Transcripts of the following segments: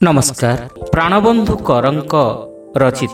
ନମସ୍କାର। ପ୍ରାଣବନ୍ଧୁ କରଙ୍କ ରଚିତ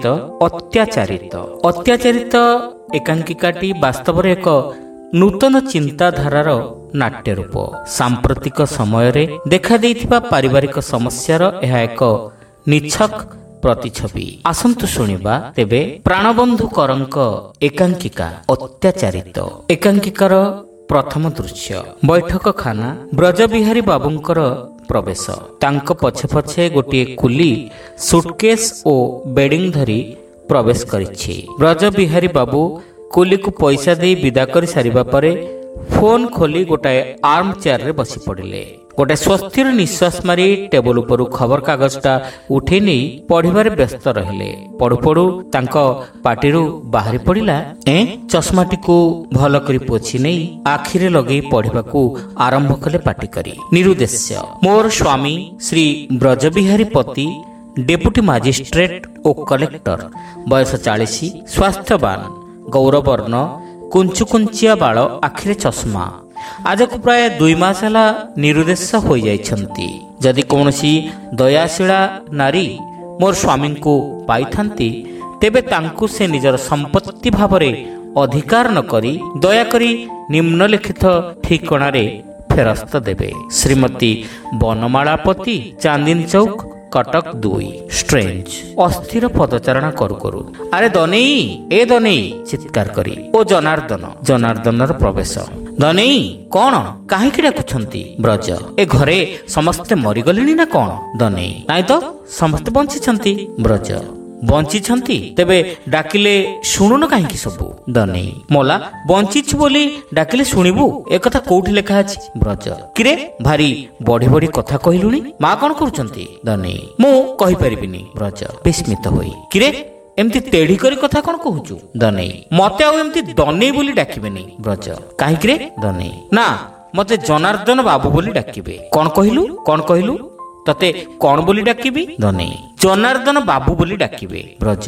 ଅତ୍ୟାଚାରିତ ଏକାଙ୍କିକାଟି ବାସ୍ତବରେ ଏକ ନୂତନ ଚିନ୍ତାଧାରାର ନାଟ୍ୟ ରୂପ। ସାମ୍ପ୍ରତିକ ସମୟରେ ଦେଖାଦେଇଥିବା ପାରିବାରିକ ସମସ୍ୟାର ଏହା ଏକ ନିଛକ ପ୍ରତିଛବି। ଆସନ୍ତୁ ଶୁଣିବା ତେବେ ପ୍ରାଣବନ୍ଧୁ କରଙ୍କ ଏକାଙ୍କିକା ଅତ୍ୟାଚାରିତ। ଏକାଙ୍କିକାର ପ୍ରଥମ ଦୃଶ୍ୟ ବୈଠକଖାନା। ବ୍ରଜବିହାରୀ ବାବୁଙ୍କର ପ୍ରବେଶ। ତାଙ୍କ ପଛେ ପଛେ ଗୋଟିଏ କୁଲି ସୁଟକେସ୍ ଓ ବେଡିଂ ଧରି ପ୍ରବେଶ କରିଛି। ବ୍ରଜବିହାରୀ ବାବୁ କୁଲିକୁ ପଇସା ଦେଇ ବିଦା କରି ସାରିବା ପରେ ଫୋନ୍ ଖୋଲି ଗୋଟାଏ ଆର୍ମ ଚେୟାରରେ ବସି ପଡ଼ିଲେ। ଗୋଟାଏ ସ୍ୱସ୍ତିର ନିଶ୍ୱାସ ମାରି ଟେବୁଲ ଉପରୁ ଖବରକାଗଜଟା ଉଠେଇ ନେଇ ପଢ଼ିବାରେ ବ୍ୟସ୍ତ ରହିଲେ। ପଢୁ ପଢୁ ତାଙ୍କ ପାଟିରୁ ବାହାରି ପଡ଼ିଲା, ଚଷମାଟିକୁ ଭଲ କରି ପୋଛି ନେଇ ଆଖିରେ ଲଗେଇ ପଢ଼ିବାକୁ ଆରମ୍ଭ କଲେ ପାଟି କରି। ନିରୁଦ୍ଦେଶ୍ୟ। ମୋର ସ୍ୱାମୀ ଶ୍ରୀ ବ୍ରଜବିହାରୀ ପତି, ଡେପୁଟି ମାଜିଷ୍ଟ୍ରେଟ ଓ କଲେକ୍ଟର, ବୟସ 40, ସ୍ୱାସ୍ଥ୍ୟବାନ, ଗୌରବର୍ଣ୍ଣ, କୁଞ୍ଚୁକୁଞ୍ଚିଆ ବାଳ, ଆଖିରେ ଚଷମା। ଆଜକୁ ପ୍ରାୟ 2 ମାସ ହେଲା ନିରୁଦ୍ଦେଶ ହୋଇଯାଇଛନ୍ତି। ଯଦି କୌଣସି ଦୟାଶୀଳା ନାରୀ ମୋର ସ୍ୱାମୀଙ୍କୁ ପାଇଥାନ୍ତି, ତେବେ ତାଙ୍କୁ ସେ ନିଜର ସମ୍ପତ୍ତି ଭାବରେ ଅଧିକାର ନ କରି ଦୟାକରି ନିମ୍ନଲିଖିତ ଠିକଣାରେ ଫେରସ୍ତ ଦେବେ। ଶ୍ରୀମତୀ ବନମାଳା ପତି, ଚାନ୍ଦିନୀ ଚୌକ, କଟକ 2। ଷ୍ଟ୍ରେଞ୍ଜ ଅସ୍ଥିର ପଦଚାରଣା କରୁ କରୁ ଆରେ ଦନେଇ, ଏ ଦନେଇ ଚିତ୍କାର କରି ଓ ଜନାର୍ଦ୍ଦନର ପ୍ରବେଶ। ଦନେଇ, କଣ କାହିଁକି ଡାକୁଛନ୍ତି? ବ୍ରଜ, ଏ ଘରେ ସମସ୍ତେ ମରିଗଲେଣି ନା କଣ? ଦନେଇ, ନାଇଁ ତ, ସମସ୍ତେ ବଞ୍ଚିଛନ୍ତି। ବ୍ରଜ, ବଞ୍ଚିଛନ୍ତି? ତେବେ ଡାକିଲେ ଶୁଣୁନ କାହିଁକି ସବୁ? ଦନେଇ, ମୋଲା ବଞ୍ଚିଛୁ ବୋଲି ଡାକିଲେ ଶୁଣିବୁ, ଏକଥା କୋଉଠି ଲେଖା ଅଛି? ବ୍ରଜ, କିରେ ଭାରି ବଢି ବଢି କଥା କହିଲୁଣି। ମା କଣ କରୁଛନ୍ତି? ଦନେଇ, ମୁଁ କହିପାରିବିନି। ବ୍ରଜ ବିସ୍ମିତ ହୋଇ, କିରେ ଏମିତି ତେଢି କରି କଥା କଣ କହୁଛୁ? ଦନେଇ, ମତେ ଆଉ ଏମିତି ଦନେଇ ବୋଲି ଡାକିବେନି। ବ୍ରଜ, କାହିଁକି ରେ? ଦନେଇ, ନା, ମତେ ଜନାର୍ଦ୍ଦନ ବାବୁ ବୋଲି ଡାକିବେ। କଣ କହିଲୁ? ତତେ କଣ ବୋଲି ଡାକିବି? ଦନେଇ, ଜନାର୍ଦ୍ଦନ ବାବୁ ବୋଲି ଡାକିବେ। ବ୍ରଜ,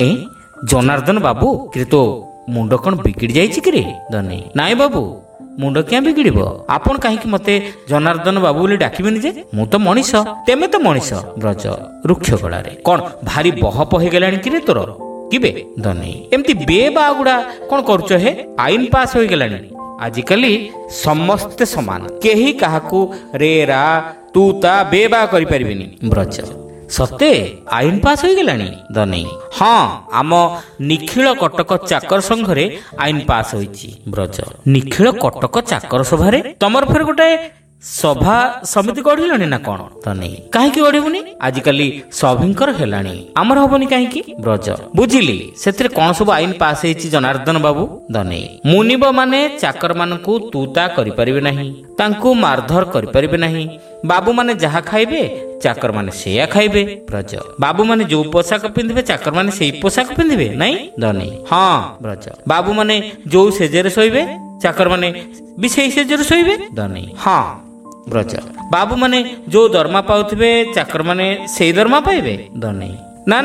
ଜନାର୍ଦ୍ଦନ ବାବୁ? କିରେ ତୋ ମୁଣ୍ଡ କଣ ବିଗିଡି ଯାଇଛି କିରେ? ଦନେଇ, ନାଇଁ ବାବୁ, ମୁଣ୍ଡ କିଆଁ ବିଗିଡିବ? ଆପଣ କାହିଁକି ମତେ ଜନାର୍ଦ୍ଦନ ବାବୁ ବୋଲି ଡାକିବେନି ଯେ? ମୁଁ ତ ମଣିଷ, ତେମେ ତ ମଣିଷ। ବ୍ରଜ ରୁକ୍ଷ ଗଳାରେ, କଣ ଭାରି ବହପ ହେଇଗଲାଣି କିରେ ତୋର? କିବେ? ଦନେଇ, ଏମିତି ବେ ବା ଗୁଡା କଣ କରୁଛ ହେ? ଆଇନ ପାସ୍ ହୋଇଗଲାଣି। ଆଜିକାଲି ସମସ୍ତେ ସମାନ, କେହି କାହାକୁ ରେ ରା ତୁ ତା ବେ ବା କରିପାରିବେନି। ବ୍ରଜ, ସତେ ଆଇନ ପାସ୍ ହୋଇଗଲାଣି? ଦନେଇ, ହଁ, ଆମ ନିଖିଳ କଟକ ଚାକର ସଂଘରେ ଆଇନ ପାସ୍ ହୋଇଛି। ବ୍ରଜ, ନିଖିଳ କଟକ ଚାକର ସଭାରେ? ତମର ଫେର ଗୋଟାଏ ସଭା ସମିତି ଗଢିଲଣି ନା କଣ? ଦନେଇ, କାହିଁକି ଗଢିବୁନି? ଆଜିକାଲି ସଭିଙ୍କର ହେଲାଣି, ଆମର ହବନି କାହିଁକି? ବ୍ରଜ, ବୁଝିଲି, ସେଥିରେ କଣ ସବୁ ଆଇନ ପାସ୍ ହେଇଛି ଜନାର୍ଦ୍ଦନ ବାବୁ? ଦନେଇ, ମୁନିବ ମାନେ ଚାକର ମାନଙ୍କୁ ତୁ ତା କରିପାରିବେ ନାହିଁ, ତାଙ୍କୁ ମାରଧର କରିପାରିବେ ନାହିଁ। ବାବୁ ମାନେ ଯାହା ଖାଇବେ ଚାକର ମାନେ ସେଇଆ ଖାଇବେ। ବ୍ରଜ, ବାବୁ ମାନେ ଯୋଉ ପୋଷାକ ପିନ୍ଧିବେ ଚାକର ମାନେ ସେଇ ପୋଷାକ ପିନ୍ଧିବେ ନାଇଁ? ଦନେଇ, ହଁ। ବ୍ରଜ, ବାବୁ ମାନେ ଯୋଉ ସେଜରେ ଶୋଇବେ ଚାକର ମାନେ ବି ସେଇ ସେଜରେ ଶୋଇବେ? ଦନେଇ, ହଁ। ବ୍ରଜ, ବାବୁ ମାନେ ଯୋଉ ଦରମା ପାଉଥିବେ ଚାକର ମାନେ ସେଇ ଦରମା ପାଇବେ? ଦନେଇ, ନା,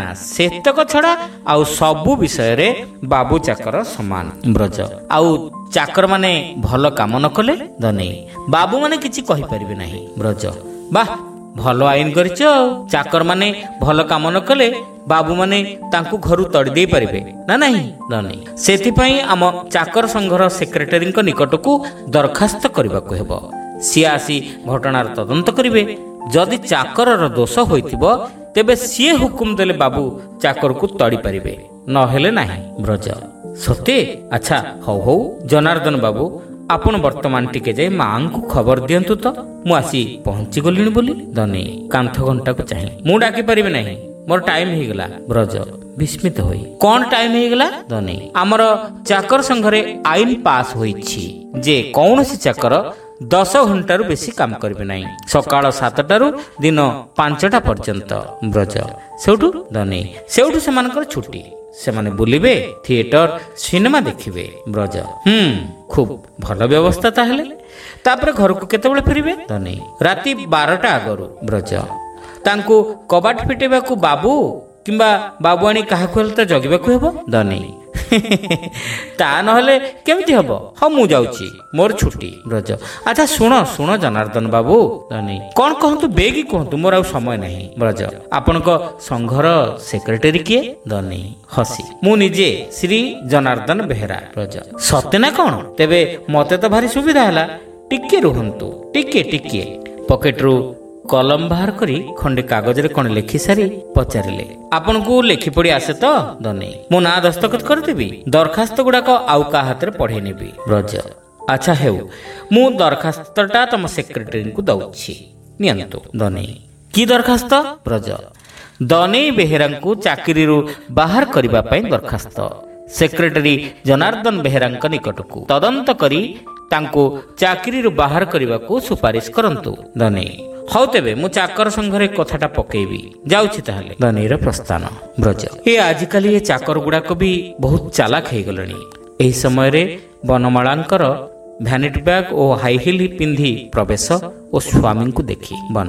ସେତକ ଛଡା ଆଉ ସବୁ ବିଷୟରେ ବାବୁ ଚାକର ସମାନ। ବ୍ରଜ, ଆଉ ଚାକର ମାନେ ଭଲ କାମ ନ କଲେ? ଦନେଇ, ବାବୁ ମାନେ କିଛି କହିପାରିବେ ନାହିଁ। ବ୍ରଜ, ବାଃ, ଭଲ ଆଇନ କରିଛ ଆଉ। ଚାକର ମାନେ ଭଲ କାମ ନ କଲେ ବାବୁ ମାନେ ତାଙ୍କୁ ଘରୁ ତଡ଼ି ଦେଇ ପାରିବେ ନା ନାହିଁ? ଦନେଇ, ସେଥିପାଇଁ ଆମ ଚାକର ସଂଘର ସେକ୍ରେଟାରୀଙ୍କ ନିକଟକୁ ଦରଖାସ୍ତ କରିବାକୁ ହେବ। ସିଏ ଆସି ଘଟଣାର ତଦନ୍ତ କରିବେ। ଯଦି ଚାକରର ଦୋଷ ହୋଇଥିବ ତେବେ ସିଏ ହୁକୁମ ଦେଲେ ବାବୁ ଚାକରକୁ ତଡ଼ି ପାରିବେ, ନହେଲେ ନାହିଁ। ବ୍ରଜ, ସତେ? ଆଚ୍ଛା, ହଉ, ଜନାର୍ଦ୍ଦନ ବାବୁ, ଆପଣ ବର୍ତ୍ତମାନ ଟିକେ ଯାଇ ମାଙ୍କୁ ଖବର ଦିଅନ୍ତୁ ତ ମୁଁ ଆସି ପହଞ୍ଚି ଗଲିଣି ବୋଲି। ଦନେଇ କାନ୍ଥ ଘଣ୍ଟାକୁ ଚାହିଁ, ମୁଁ ଡାକି ପାରିବି ନାହିଁ, ମୋର ଟାଇମ ହେଇଗଲା। ବ୍ରଜ ବିସ୍ମିତ ହୋଇ, କଣ ଟାଇମ ହେଇଗଲା? ଦନେଇ, ଆମର ଚାକର ସଂଘରେ ଆଇନ ପାସ୍ ହୋଇଛି ଯେ କୌଣସି ଚାକର 10 ଘଣ୍ଟାରୁ ବେଶୀ କାମ କରିବେ ନାହିଁ, ସକାଳ 7ଟାରୁ ଦିନ 5ଟା ପର୍ଯ୍ୟନ୍ତ। ବ୍ରଜ, ସେଉଠୁ? ଦନେଇ, ସେଉଠୁ ସେମାନଙ୍କର ଛୁଟି, ସେମାନେ ବୁଲିବେ, ଥିଏଟର, ସିନେମା ଦେଖିବେ। ବ୍ରଜ, ଖୁବ ଭଲ ବ୍ୟବସ୍ଥା ତାହେଲେ। ତାପରେ ଘରକୁ କେତେବେଳେ ଫେରିବେ? ଦନେଇ, ରାତି 12ଟା ଆଗରୁ। ବ୍ରଜ, ତାଙ୍କୁ କବାଟ ଫିଟେଇବାକୁ ବାବୁ କିମ୍ବା ବାବୁ ଆଣି କାହାକୁ ହେଲେ ତ ଜଗିବାକୁ ହେବ? ଦନେଇ, ତା ନହେଲେ କେମିତି ହବ? ହଁ ମୁଁ ଯାଉଛି, ମୋର ଛୁଟି। ବ୍ରଜ ଆଚ୍ଛା ଶୁଣ ଜନାର୍ଦ୍ଦନ ବାବୁ। ଧନୀ କଣ କହନ୍ତୁ, ବେଗି କୁହନ୍ତୁ, ମୋର ଆଉ ସମୟ ନାହିଁ। ବ୍ରଜ ଆପଣଙ୍କ ସଂଘର ସେକ୍ରେଟାରୀ କିଏ? ଧନୀ ହସି ମୁଁ ନିଜେ, ଶ୍ରୀ ଜନାର୍ଦ୍ଦନ ବେହେରା। ବ୍ରଜ ସତେ ନା କଣ? ତେବେ ମତେ ତ ଭାରି ସୁବିଧା ହେଲା। ଟିକେ ରୁହନ୍ତୁ, ଟିକେ ପକେଟରୁ କଲମ ବାହାର କରି ଖଣ୍ଡେ କାଗଜରେ କଣ ଲେଖି ସାରି ପଚାରିଲେ, ଆପଣଙ୍କୁ ଲେଖି ପଡି ଆସେ ତ? ଧନୀ ମୁଁ ନାଁ ଦସ୍ତଖତ କରିଦେବି, ଦରଖାସ୍ତ ଗୁଡାକ ଆଉ କାହା ହାତରେ ପଢେଇ ନେବି। ବ୍ରଜ ଆଚ୍ଛା ହେଉ, ମୁଁ ଦରଖାସ୍ତଟା ତମ ସେକ୍ରେଟାରୀଙ୍କୁ ଦଉଛି, ନିଅନ୍ତୁ। ଧନୀ କି ଦରଖାସ୍ତ? ବ୍ରଜ ଦନେଇ ବେହେରାଙ୍କୁ ଚାକିରିରୁ ବାହାର କରିବା ପାଇଁ ଦରଖାସ୍ତ। ସେକ୍ରେଟାରୀ ଜନାର୍ଦ୍ଦନ ବେହେରାଙ୍କ ନିକଟକୁ ତଦନ୍ତ କରି ତାଙ୍କୁ ଚାକିରିରୁ ବାହାର କରିବାକୁ ସୁପାରିଶ କରନ୍ତୁ। ଧନୀ ହଉ ତେବେ ମୁଁ ଚାକର ସଂଘରେ କଥାଟା ପକେଇବି, ଯାଉଛି ତାହେଲେ। ଧନୀର ପ୍ରସ୍ଥାନ। ବ୍ରଜ ଆଜିକାଲି ଏ ଚାକର ଗୁଡାକ ବି ବହୁତ ଚାଲାକ ହେଇଗଲେଣି। ଏହି ସମୟରେ ବନମାଳାଙ୍କର ଭ୍ୟାନିଟି ବ୍ୟାଗ ଓ ହାଇ ହିଲ୍ ପିନ୍ଧି ପ୍ରବେଶ ଓ ସ୍ୱାମୀଙ୍କୁ ଦେଖି ବନ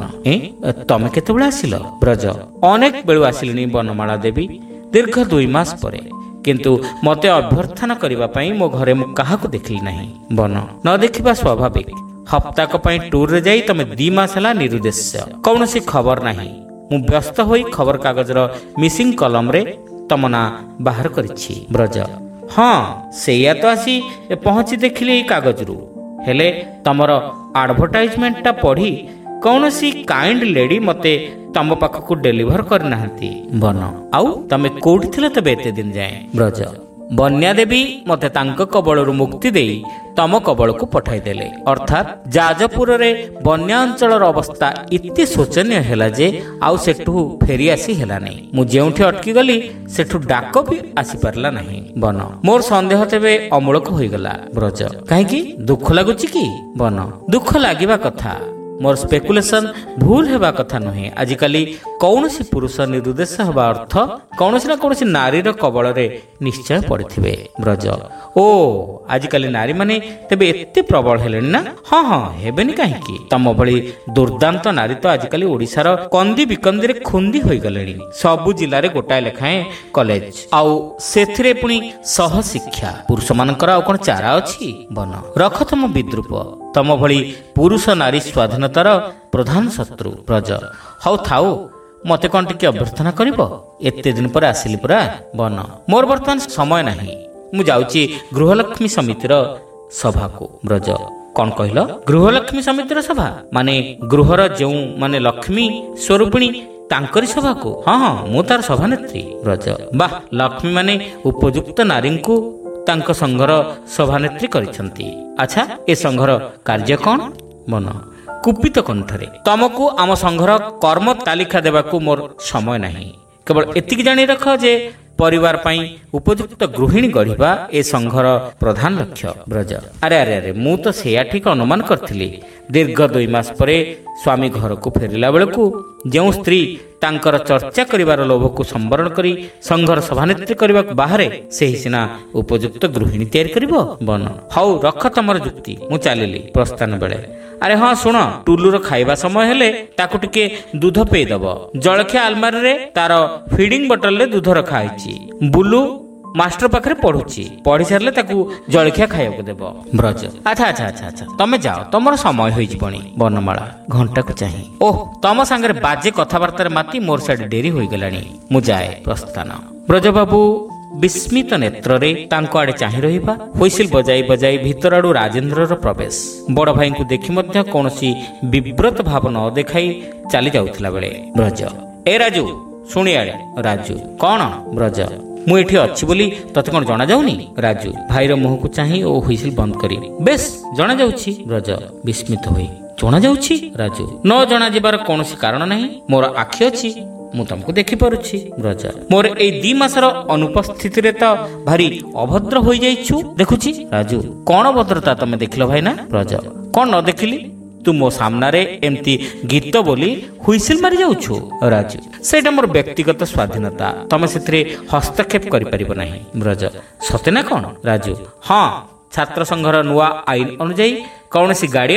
ତମେ କେତେବେଳେ ଆସିଲ? ବ୍ରଜ ଅନେକ ବେଳୁ ଆସିଲିଣି ବନମାଳା ଦେବୀ, ଦୀର୍ଘ 2 ମାସ ପରେ, କିନ୍ତୁ ମୋତେ ଅଭ୍ୟର୍ଥନା କରିବା ପାଇଁ ମୋ ଘରେ ମୁଁ କାହାକୁ ଦେଖିଲି ନାହିଁ। ବନ ନ ଦେଖିବା ସ୍ୱାଭାବିକ। ହପ୍ତାକ ପାଇଁ ଟୁରରେ ଯାଇ ତମେ 2 ମାସ ହେଲା ନିରୁଦ୍ଦେଶ୍ୟ, କୌଣସି ଖବର ନାହିଁ। ମୁଁ ବ୍ୟସ୍ତ ହୋଇ ଖବର କାଗଜର ମିସିଂ କଲମରେ ତମ ନାଁ ବାହାର କରିଛି। ବ୍ରଜ ହଁ ସେଇଆ ତ ଆସି ପହଞ୍ଚି ଦେଖିଲି ଏଇ କାଗଜରୁ। ହେଲେ ତମର ଆଡଭର୍ଟାଇଜମେଣ୍ଟଟା ପଢି କୌଣସି କାଇଣ୍ଡ ଲେଡି ମତେ ତମ ପାଖକୁ ଡେଲିଭର କରିନାହାନ୍ତି। ବନ ଆଉ ତମେ କୋଉଠି ଥିଲ ତେବେ ଏତେ ଦିନ ଯାଏଁ? ବ୍ରଜ ବନ୍ୟା ଦେବୀ ମତେ ତାଙ୍କ କବଳରୁ ମୁକ୍ତି ଦେଇ ତମ କବଳକୁ ପଠାଇଦେଲେ। ଅର୍ଥାତ୍ ଯାଜପୁରରେ ବନ୍ୟା ଅଞ୍ଚଳର ଅବସ୍ଥା ଏତେ ଶୋଚନୀୟ ହେଲା ଯେ ଆଉ ସେଠୁ ଫେରି ଆସି ହେଲାନି। ମୁଁ ଯେଉଁଠି ଅଟକି ଗଲି ସେଠୁ ଡାକ ବି ଆସିପାରିଲା ନାହିଁ। ବନ ମୋର ସନ୍ଦେହ ତେବେ ଅମୂଳକ ହୋଇଗଲା। ବ୍ରଜ କାହିଁକି? ଦୁଃଖ ଲାଗୁଛି କି? ବନ ଦୁଃଖ ଲାଗିବା କଥା, ମୋର ସ୍ପେକୁଲେସନ ଭୁଲ ହେବା କଥା ନୁହେଁ। ଆଜିକାଲି କୌଣସି ପୁରୁଷ ନିରୁଦ୍ଦେଶ ହେବା ଅର୍ଥ କୌଣସି ନା କୌଣସି ନାରୀର କବଳରେ ନିଶ୍ଚୟ ପଡିଥିବେ। ବ୍ରଜ ଓ ଆଜିକାଲି ନାରୀମାନେ ତେବେ ଏତେ ପ୍ରବଳ ହେଲେଣି ନା? ହଁ ହେବେନି କାହିଁକି? ତମ ଭଳି ଦୁର୍ଦାନ୍ତ ନାରୀ ତ ଆଜିକାଲି ଓଡ଼ିଶାର କନ୍ଦି ବିକନ୍ଦିରେ ଖୁନ୍ଦି ହୋଇଗଲେଣି। ସବୁ ଜିଲ୍ଲାରେ ଗୋଟାଏ ଲେଖାଏଁ କଲେଜ, ଆଉ ସେଥିରେ ପୁଣି ସହଶିକ୍ଷା। ପୁରୁଷମାନଙ୍କର ଆଉ କଣ ଚାରା ଅଛି? ବନ ରଖ ତମ ବିଦ୍ରୂପ। ତମ ଭଳି ପୁରୁଷ ନାରୀ ସ୍ୱାଧୀନତାର ପ୍ରଧାନ ଶତ୍ରୁ। ବ୍ରଜ ହଉ ଥାଉ, ମତେ କଣ ଟିକେ ଅଭ୍ୟର୍ଥନା କରିବ? ଏତେ ଦିନ ପରେ ଆସିଲି ପରା। ବନ ମୋର ବର୍ତ୍ତମାନ ସମୟ ନାହିଁ, ମୁଁ ଯାଉଛି ଗୃହଲକ୍ଷ୍ମୀ ସମିତିର ସଭାକୁ। ବ୍ରଜ କଣ କହିଲ? ଗୃହଲକ୍ଷ୍ମୀ ସମିତିର ସଭା ମାନେ ଗୃହର ଯେଉଁ ମାନେ ଲକ୍ଷ୍ମୀ ସ୍ୱରୂପିଣୀ ତାଙ୍କରି ସଭାକୁ? ହଁ ମୁଁ ତାର ସଭାନେତ୍ରୀ। ବ୍ରଜ ବାଃ, ଲକ୍ଷ୍ମୀ ମାନେ ଉପଯୁକ୍ତ ନାରୀଙ୍କୁ ତାଙ୍କ ସଂଘର ସଭାନେତ୍ରୀ କରିଛନ୍ତି। ଆଚ୍ଛା ଏ ସଂଘର କାର୍ଯ୍ୟ କଣ? ବନ କୁପିତ କଣ୍ଠରେ ତମକୁ ଆମ ସଂଘର କର୍ମ ତାଲିକା ଦେବାକୁ ମୋର ସମୟ ନାହିଁ। କେବଳ ଏତିକି ଜାଣି ରଖ ଯେ ପରିବାର ପାଇଁ ଉପଯୁକ୍ତ ଗୃହିଣୀ ଗଢ଼ିବା ଏ ସଂଘର ପ୍ରଧାନ ଲକ୍ଷ୍ୟ। ବ୍ରଜ ଆରେ ମୁଁ ତ ସେଇଆ ଠିକ ଅନୁମାନ କରିଥିଲି। ଦୀର୍ଘ 2 ମାସ ପରେ ସ୍ୱାମୀ ଘରକୁ ଫେରିଲା ବେଳକୁ ଯେଉଁ ସ୍ତ୍ରୀ ତାଙ୍କର ଚର୍ଚ୍ଚା କରିବାର ଲୋଭକୁ ସମ୍ବରଣ କରି ସଂଘର ସଭାନେତ୍ରୀ କରିବାକୁ ବାହାରେ, ସେହି ସିନା ଉପଯୁକ୍ତ ଗୃହିଣୀ ତିଆରି କରିବ। ବନ ହଉ ରଖ ତମର ଯୁକ୍ତି, ମୁଁ ଚାଲିଲି। ପ୍ରସ୍ଥାନ ବେଳେ ଆରେ ହଁ ଶୁଣ, ଟୁଲୁର ଖାଇବା ସମୟ ହେଲେ ତାକୁ ଟିକେ ଦୁଧ ପେଇଦବ। ଜଳଖିଆ ଆଲମାରିରେ ତାର ଫିଡିଂ ବଟଲରେ ଦୁଧ ରଖା ହେଇଛି। ବୁଲୁ ମାଷ୍ଟର ପାଖରେ ପଢୁଛି, ପଢି ସାରିଲେ ତାକୁ ଜଳଖିଆ ଖାଇବାକୁ ଦେବ। ବ୍ରଜ ଆଚ୍ଛା ତମେ ଯାଅ, ତମର ସମୟ ହୋଇଯିବଣି। ବନମାଳା ଘଣ୍ଟାକୁ ଚାହିଁ ଓହ, ତମ ସାଙ୍ଗରେ ବାଜେ କଥାବାର୍ତ୍ତାରେ ମାତି ମୋର ସାଡେ ଡେରି ହୋଇଗଲାଣି, ମୁଁ ଯାଏ। ପ୍ରସ୍ଥାନ। ବ୍ରଜବାବୁ ବିସ୍ମିତ ନେତ୍ରରେ ତାଙ୍କ ଆଡେ ଚାହିଁ ରହିବା। ହୁଇସିଲ ବଜାଇ ଭିତର ଆଡୁ ରାଜେନ୍ଦ୍ରର ପ୍ରବେଶ। ବଡ ଭାଇଙ୍କୁ ଦେଖି ମଧ୍ୟ କୌଣସି ବିବ୍ରତ ଭାବ ନ ଦେଖାଇ ଚାଲି ଯାଉଥିଲା ବେଳେ ବ୍ରଜ ଏ ରାଜୁ ଶୁଣିଆଡେ। ରାଜୁ କଣ? ବ୍ରଜ ମୁଁ ଏଠି ଅଛି ବୋଲି ତତେ କଣ ଜଣାଯାଉନି? ରାଜୁ ଭାଇର ମୁହଁକୁ ଚାହିଁ ଓ ହୁଇସିଲ ବନ୍ଦ କରି ବେଶ ଜଣାଯାଉଛି। ବ୍ରଜ ବିସ୍ମିତ ହୋଇ ଜଣାଯାଉଛି? ରାଜୁ ନ ଜଣାଯିବାର କୌଣସି କାରଣ ନାହିଁ, ମୋର ଆଖି ଅଛି, ମୁଁ ତମକୁ ଦେଖିପାରୁଛି। ବ୍ରଜ ମୋର ଏଇ 2 ମାସର ଅନୁପସ୍ଥିତିରେ ତ ଭାରି ଅଭଦ୍ର ହୋଇଯାଇଛୁ ଦେଖୁଛି। ରାଜୁ କଣ ଭଦ୍ରତା ତମେ ଦେଖିଲ ଭାଇ ନା? ବ୍ରଜ କଣ ନ ଦେଖିଲି? ତୁ ମୋ ସାମ୍ନାରେ ଏମିତି ଗୀତ ବୋଲି ହୁଇସିଲ ମାରି ଯାଉଛୁ। ରାଜୁ ସେଇଟା ମୋର ବ୍ୟକ୍ତିଗତ ସ୍ୱାଧୀନତା, ତମେ ସେଥିରେ ହସ୍ତକ୍ଷେପ କରିପାରିବ ନାହିଁ। ବ୍ରଜ ସତେ ନା କଣ? ରାଜୁ ହଁ, ଛାତ୍ର ସଂଘର ନୂଆ ଆଇନ ଅନୁଯାୟୀ କୌଣସି ଗାର୍ଡିଆନ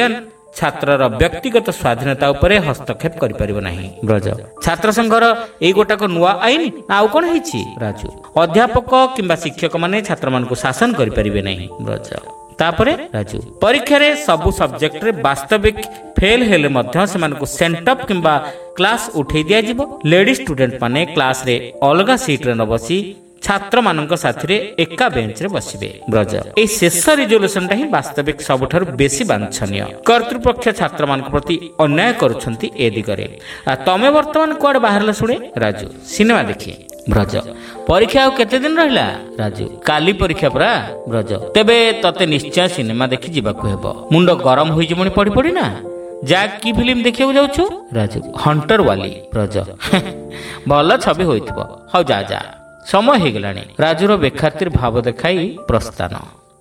ଛାତ୍ରର ବ୍ୟକ୍ତିଗତ ସ୍ୱାଧୀନତା ଉପରେ ହସ୍ତକ୍ଷେପ କରିପାରିବ ନାହିଁ। ବ୍ରଜ ଛାତ୍ର ସଂଘର ଏଇ ଗୋଟାକ ନୂଆ ଆଇନ ନା ଆଉ କଣ ହେଇଛି? ରାଜୁ ଅଧ୍ୟାପକ କିମ୍ବା ଶିକ୍ଷକମାନେ ଛାତ୍ରମାନଙ୍କୁ ଶାସନ କରିପାରିବେ ନାହିଁ। ବ୍ରଜ ତାପରେ ରାଜୁ ପରୀକ୍ଷାରେ ସବୁ ସବଜେକ୍ଟରେ ବାସ୍ତବିକ ଫେଲ ହେଲେ ମଧ୍ୟ ସେମାନଙ୍କୁ ସେଣ୍ଟଅପ୍ କିମ୍ବା କ୍ଲାସ ଉଠେଇ ଦିଆଯିବ। ଲେଡି ଷ୍ଟୁଡେଣ୍ଟ ମାନେ କ୍ଲାସରେ ଅଲଗା ସିଟ୍ରେ ନ ବସି ଛାତ୍ରମାନଙ୍କ ସାଥିରେ ଏକା ବେଞ୍ଚରେ ବସିବେ। ବ୍ରଜ ଏହି ଶେଷ ରିଜଲ୍ୟୁସନଟା ହିଁ ବାସ୍ତବିକ ସବୁଠାରୁ ବେଶୀ ବାଞ୍ଛନୀୟ। କର୍ତ୍ତୃପକ୍ଷ ଛାତ୍ରମାନଙ୍କ ପ୍ରତି ଅନ୍ୟାୟ କରୁଛନ୍ତି ଏ ଦିଗରେ। ତମେ ବର୍ତ୍ତମାନ କୁଆଡେ ବାହାରିଲ ଶୁଣେ? ରାଜୁ ସିନେମା ଦେଖି। ବ୍ରଜ ପରୀକ୍ଷା ଆଉ କେତେ ଦିନ ରହିଲା? ରାଜୁ କାଲି ପରୀକ୍ଷା ପରା। ବ୍ରଜ ତେବେ ତତେ ନିଶ୍ଚୟ ସିନେମା ଦେଖି ଯିବାକୁ ହେବ। ମୁଣ୍ଡ ଗରମ ହୋଇଯିବଣି ପଢି ପଢି ନା। ଯା କି ଫିଲ୍ମ ଦେଖିବାକୁ ଯାଉଛୁ? ରାଜୁ ହଣ୍ଟର ୱାଲି। ବ୍ରଜ ଭଲ ଛବି ହୋଇଥିବ। ହଉ ଯା ଯା, ସମୟ ହେଇଗଲାଣି। ରାଜୁର ବେଖାତିର ଭାବ ଦେଖାଇ ପ୍ରସ୍ଥାନ।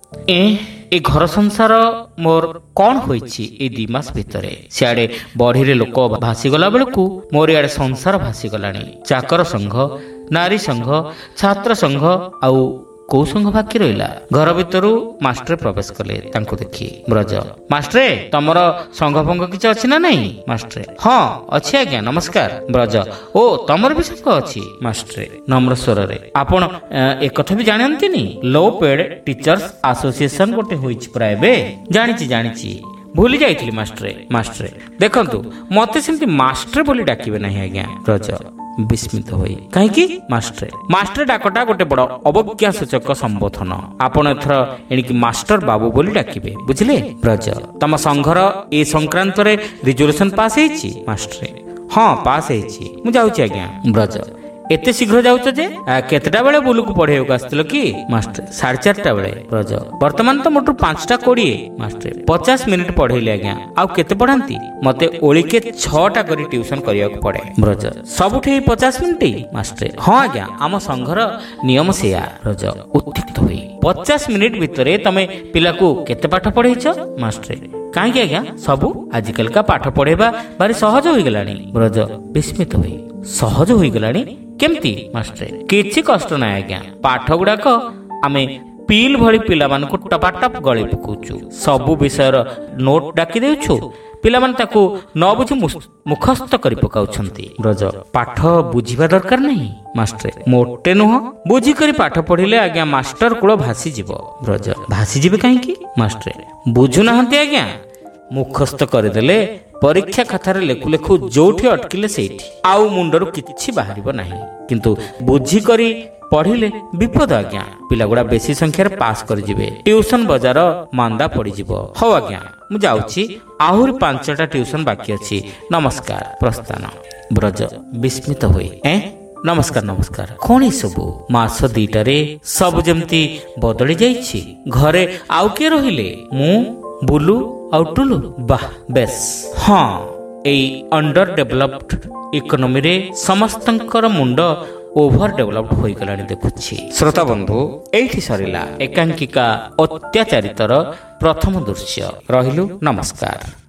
ଏ ଘର ସଂସାର ମୋର କଣ ହୋଇଛି ଏଇ 2 ମାସ ଭିତରେ? ସିଆଡେ ବଢିରେ ଲୋକ ଭାସିଗଲା ବେଳକୁ ମୋର ଇଆଡେ ସଂସାର ଭାସିଗଲାଣି। ଚାକର ସଂଘ, ନାରୀ ସଂଘ, ଛାତ୍ର ସଂଘ, ଆଉ କୋଉ ସଂଘ ବାକି ରହିଲା? ଘର ଭିତରୁ ମାଷ୍ଟ୍ରେ ପ୍ରବେଶ କଲେ ତାଙ୍କୁ ଦେଖି। ବ୍ରଜ ମାଷ୍ଟ୍ରେ ତମର ସଂଘ ଫଙ୍ଗ କିଛି ଅଛି ନା ନାହିଁ? ମାଷ୍ଟ୍ରେ ହଁ ଅଛି ଆଜ୍ଞା, ନମସ୍କାର। ବ୍ରଜ ଓ ତମର ବି ସଂଘ ଅଛି? ମାଷ୍ଟ୍ରେ ନମ୍ର ସ୍ୱରରେ ଆପଣ ଏକଥା ବି ଜାଣନ୍ତିନି? ଲୋ ପେଡ୍ ଟିଚର୍ସ ଆସୋସିଏସନ ଗୋଟେ ହୋଇଛି ପ୍ରାୟ ଏବେ। ଜାଣିଛି ଭୁଲି ଯାଇଥିଲି ମାଷ୍ଟ୍ରେ। ମାଷ୍ଟ୍ରେ ଦେଖନ୍ତୁ ମତେ ସେମିତି ମାଷ୍ଟ୍ରେ ବୋଲି ଡାକିବେ ନାହିଁ ଆଜ୍ଞା। ବ୍ରଜ ବିସ୍ମିତ ହୋଇ କାହିଁକି? ମାଷ୍ଟ୍ରେ ଡାକଟା ଗୋଟେ ବଡ ଅବଜ୍ଞା ସୂଚକ ସମ୍ବୋଧନ। ଆପଣ ଏଥର ଏଣିକି ମାଷ୍ଟର ବାବୁ ବୋଲି ଡାକିବେ, ବୁଝିଲେ? ବ୍ରଜ ତମ ସଂଘର ଏ ସଂକ୍ରାନ୍ତରେ ରିଜଲ୍ୟୁସନ ପାସ୍ ହେଇଛି? ମାଷ୍ଟ୍ରେ ହଁ ପାସ୍ ହେଇଛି, ମୁଁ ଯାଉଛି ଆଜ୍ଞା। ବ୍ରଜ ଏତେ ଶୀଘ୍ର ଯାଉଛ ଯେ? କେତେଟା ବେଳେ ବୁଲୁକୁ ପଢେଇବାକୁ ଆସିଥିଲ କି? ମାଷ୍ଟ୍ରେ 4:30 ବେଳେ। ବ୍ରଜ ବର୍ତ୍ତମାନ ତ ମୋଟୁ 5:20। ମାଷ୍ଟ୍ରେ 50 ମିନିଟ୍ ପଢେଇଲେ ଆଜ୍ଞା। ଆଉ କେତେ ପଢାନ୍ତି? ମତେ ଓଳିକେ 6ଟା କରି ଟ୍ୟୁସନ କରିବାକୁ ପଡେ। ବ୍ରଜ ସବୁଠି 50 ମିନିଟ୍? ମାଷ୍ଟ୍ରେ ହଁ ଆଜ୍ଞା, ଆମ ସଂଘର ନିୟମ ସେଇଆ। ବ୍ରଜ ଉତ୍ଥିତ ହୋଇ 50 ମିନିଟ୍ ଭିତରେ ତମେ ପିଲାକୁ କେତେ ପାଠ ପଢେଇଛ? ମାଷ୍ଟ୍ରେ କାହିଁକି ଆଜ୍ଞା, ସବୁ ଆଜିକାଲିକା ପାଠ ପଢେଇବା ଭାରି ସହଜ ହୋଇଗଲାଣି। ବ୍ରଜ ବିସ୍ମିତ ହୋଇ ସହଜ ହୋଇଗଲାଣି କେମିତି? ମାଷ୍ଟ୍ରେ କିଛି କଷ୍ଟ ନାହିଁ ଆଜ୍ଞା। ପାଠ ଗୁଡାକ ଆମେ ପିଲ୍ ଭଳି ପିଲାମାନଙ୍କୁ ଟପାଟପ ଗଳେଇ ପକାଉଛୁ। ସବୁ ବିଷୟର ନୋଟ ଡାକି ଦେଉଛୁ, ପିଲାମାନେ ତାକୁ ନ ବୁଝି ମୁଖସ୍ଥ କରି ପକାଉଛନ୍ତି। ବ୍ରଜ ପାଠ ବୁଝିବା ଦରକାର ନାହିଁ? ମାଷ୍ଟ୍ରେ ମୋଟେ ନୁହଁ, ବୁଝିକରି ପାଠ ପଢିଲେ ଆଜ୍ଞା ମାଷ୍ଟର କୂଳ ଭାସିଯିବ। ବ୍ରଜ ଭାସିଯିବେ କାହିଁକି? ମାଷ୍ଟ୍ରେ ବୁଝୁନାହାନ୍ତି ଆଜ୍ଞା, ମୁଖସ୍ଥ କରିଦେଲେ ପରୀକ୍ଷା ଖାତାରେ ଲେଖୁ ଲେଖୁ ଯୋଉଠି ଅଟକିଲେ ସେଇଠି, ଆଉ ମୁଣ୍ଡରୁ କିଛି ବାହାରିବ ନାହିଁ। କିନ୍ତୁ ବୁଝିକରି ପଢିଲେ ବିପଦ ଆଜ୍ଞା, ପିଲାଗୁଡା ବେଶୀ ସଂଖ୍ୟାରେ ପାସ୍ କରିଯିବେ, ଟ୍ୟୁସନ ବଜାର ମାନ୍ଦା ପଡିଯିବ। ହଉ ଆଜ୍ଞା ମୁଁ ଯାଉଛି, ଆହୁରି 5ଟା ଟ୍ୟୁସନ ବାକି ଅଛି, ନମସ୍କାର। ପ୍ରସ୍ଥାନ। ବ୍ରଜ ବିସ୍ମିତ ହୋଇ ନମସ୍କାର କଣ ଏସବୁ? ମାସ 2ଟାରେ ସବୁ ଯେମିତି ବଦଳି ଯାଇଛି। ଘରେ ଆଉ କିଏ ରହିଲେ? ମୁଁ, ବୁଲୁ ଆଉ ଟୁଲୁ। ବାଃ ବେଶ। ହଁ, ଏଇ ଅଣ୍ଡର ଡେଭଲପଡ ଇକୋନୋମିରେ ସମସ୍ତଙ୍କର ମୁଣ୍ଡ ଓଭର ଡେଭଲପଡ ହୋଇଗଲାଣି ଦେଖୁଛି। ଶ୍ରୋତା ବନ୍ଧୁ, ଏଇଠି ସରିଲା ଏକାଙ୍କିକା ଅତ୍ୟାଚାରିତର ପ୍ରଥମ ଦୃଶ୍ୟ। ରହିଲୁ, ନମସ୍କାର।